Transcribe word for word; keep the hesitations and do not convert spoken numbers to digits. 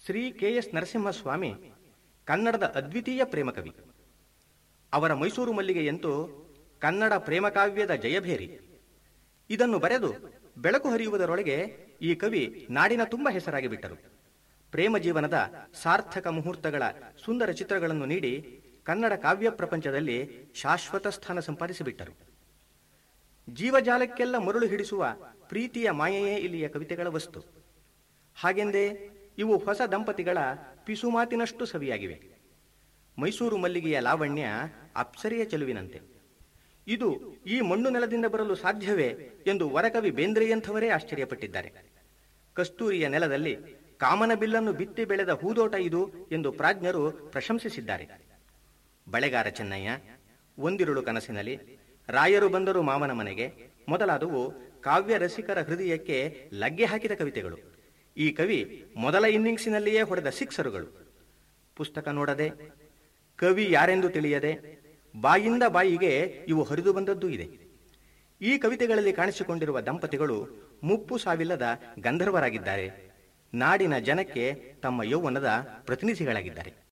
Shri K S Narasimhaswamy ಕನ್ನಡದ ಅದ್ವಿತೀಯ ಪ್ರೇಮಕವಿ. ಅವರ ಮೈಸೂರು ಮಲ್ಲಿಗೆಯಂತೂ ಕನ್ನಡ ಪ್ರೇಮಕಾವ್ಯದ ಜಯಭೇರಿ. ಇದನ್ನು ಬರೆದು ಬೆಳಕು ಹರಿಯುವುದರೊಳಗೆ ಈ ಕವಿ ನಾಡಿನ ತುಂಬ ಹೆಸರಾಗಿ ಬಿಟ್ಟರು. ಪ್ರೇಮ ಜೀವನದ ಸಾರ್ಥಕ ಮುಹೂರ್ತಗಳ ಸುಂದರ ಚಿತ್ರಗಳನ್ನು ನೀಡಿ ಕನ್ನಡ ಕಾವ್ಯ ಪ್ರಪಂಚದಲ್ಲಿ ಶಾಶ್ವತ ಸ್ಥಾನ ಸಂಪಾದಿಸಿಬಿಟ್ಟರು. ಜೀವಜಾಲಕ್ಕೆಲ್ಲ ಮರುಳು ಹಿಡಿಸುವ ಪ್ರೀತಿಯ ಮಾಯೆಯೇ ಇಲ್ಲಿಯ ಕವಿತೆಗಳ ವಸ್ತು. ಹಾಗೆಂದೇ ಇವು ಹೊಸ ದಂಪತಿಗಳ ಪಿಸುಮಾತಿನಷ್ಟು ಸವಿಯಾಗಿವೆ. ಮೈಸೂರು ಮಲ್ಲಿಗೆಯ ಲಾವಣ್ಯ ಅಪ್ಸರೆಯ ಚೆಲುವಿನಂತೆ. ಇದು ಈ ಮಣ್ಣು ನೆಲದಿಂದ ಬರಲು ಸಾಧ್ಯವೇ ಎಂದು ವರಕವಿ ಬೇಂದ್ರೆಯಂಥವರೇ ಆಶ್ಚರ್ಯಪಟ್ಟಿದ್ದಾರೆ. ಕಸ್ತೂರಿಯ ನೆಲದಲ್ಲಿ ಕಾಮನ ಬಿಲ್ಲನ್ನು ಬಿತ್ತಿ ಬೆಳೆದ ಹೂದೋಟ ಇದು ಎಂದು ಪ್ರಾಜ್ಞರು ಪ್ರಶಂಸಿಸಿದ್ದಾರೆ. ಬಳೆಗಾರ ಚೆನ್ನಯ್ಯ, ಒಂದಿರುಳು ಕನಸಿನಲ್ಲಿ, ರಾಯರು ಬಂದರು ಮಾವನ ಮನೆಗೆ ಮೊದಲಾದವು ಕಾವ್ಯ ರಸಿಕರ ಹೃದಯಕ್ಕೆ ಲಗ್ಗೆ ಹಾಕಿದ ಕವಿತೆಗಳು. ಈ ಕವಿ ಮೊದಲ ಇನ್ನಿಂಗ್ಸಿನಲ್ಲಿಯೇ ಹೊಡೆದ ಸಿಕ್ಸರುಗಳು. ಪುಸ್ತಕ ನೋಡದೆ, ಕವಿ ಯಾರೆಂದು ತಿಳಿಯದೆ, ಬಾಯಿಂದ ಬಾಯಿಗೆ ಇವು ಹರಿದು ಬಂದದ್ದೂ ಇದೆ. ಈ ಕವಿತೆಗಳಲ್ಲಿ ಕಾಣಿಸಿಕೊಂಡಿರುವ ದಂಪತಿಗಳು ಮುಪ್ಪು ಸಾವಿಲ್ಲದ ಗಂಧರ್ವರಾಗಿದ್ದಾರೆ. ನಾಡಿನ ಜನಕ್ಕೆ ತಮ್ಮ ಯೌವನದ ಪ್ರತಿನಿಧಿಗಳಾಗಿದ್ದಾರೆ.